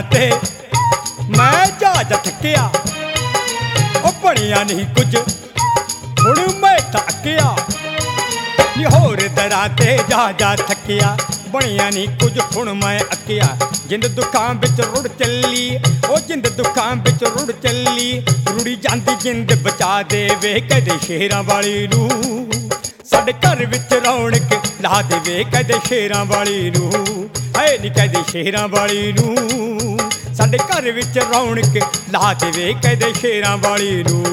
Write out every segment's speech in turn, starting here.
ते मैं जहाज थकिया ओ बनिया नहीं कुछ हुण मैं थकिया नी होर दरां ते जहाजा थकिया बनिया नहीं कुछ हुण मैं अकिया जिंद दुखां विच रुड़ चली ओ जिंद दुखां विच रुड़ चली रुड़ी जांदी जिंद बचा देवे कदे शेरां वाली नूं साडे घर विच रौनक ला देवे कदे शेरां वाली नूं है नी कदे शेरां वाली नूं साडे घर विच रौनक ला देवे कदे शेरां वाली नूं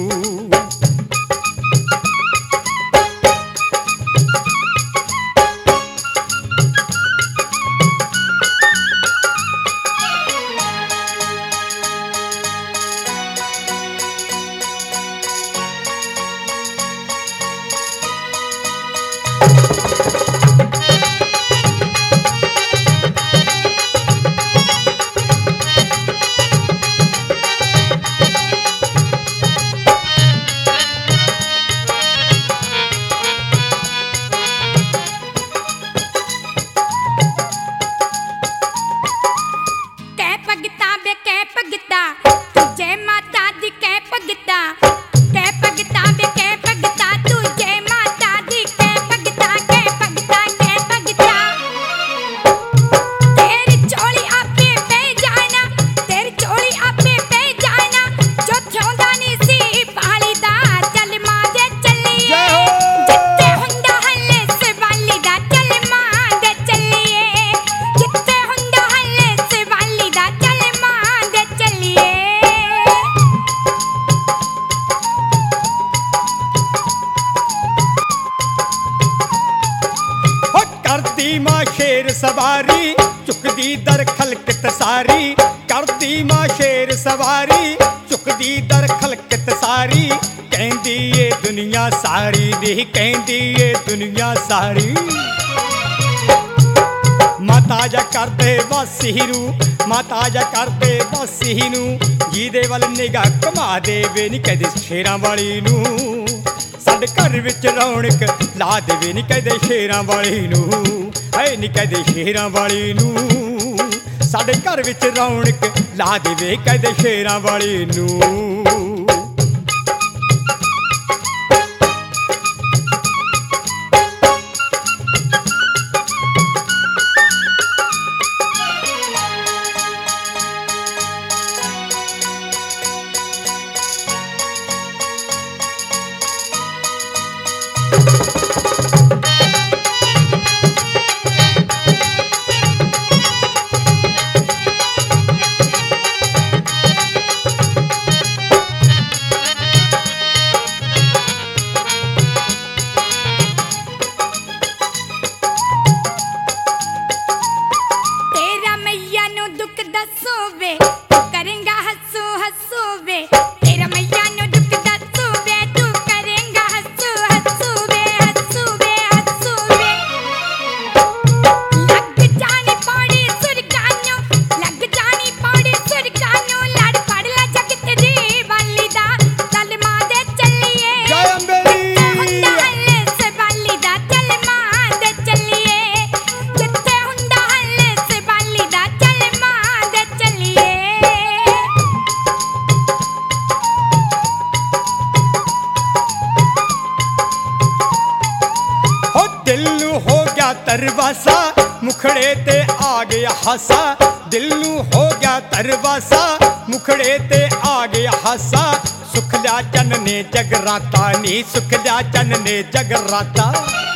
शेर सवारी चुकदी दर खलकत सारी करदी मां शेर सवारी चुकदी दर खलकत सारी कहंदी ये दुनिया सारी दी कहंदी ये दुनिया सारी माता जा करदे वासीरू माता जा करदे वासीनू जीदे वल निगाह घुमा देवे नी कदे शेरां वाली नूं साडे घर विच रौनक ला देवे नी कदे शेरां वाली नूं है नी कदे शेरां वाली नूं साडे घर विच रौनक ला देवे कदे शेरां वाली नूं तरवासा मुखड़े ते आ गया हासा दिल नू हो गया तरवासा मुखड़े ते आ गया हासा सुख लिया चन ने जगराता नी सुख लिया चन ने जगराता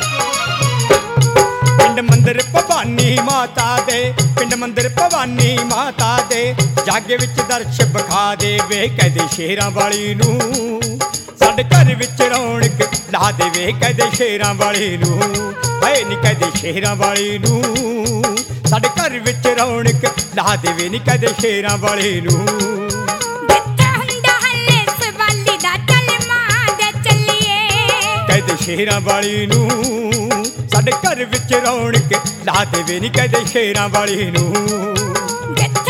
पिंड मंदिर भवानी माता दे पिंड मंदिर भवानी माता दे जागे विच दर्श बखा देवे कदे शेरां वाली नूं साडे घर विच रौनक ला देवे कदे शेरां वाली नूं है नी कदे शेरां वाली नूं साडे घर विच रौनक ला देवे नी कदे शेरां वाली नूं कदे शेरां वाली नूं साडे घर विच रौनक ला देवे नी कदे शेरां वाली नूं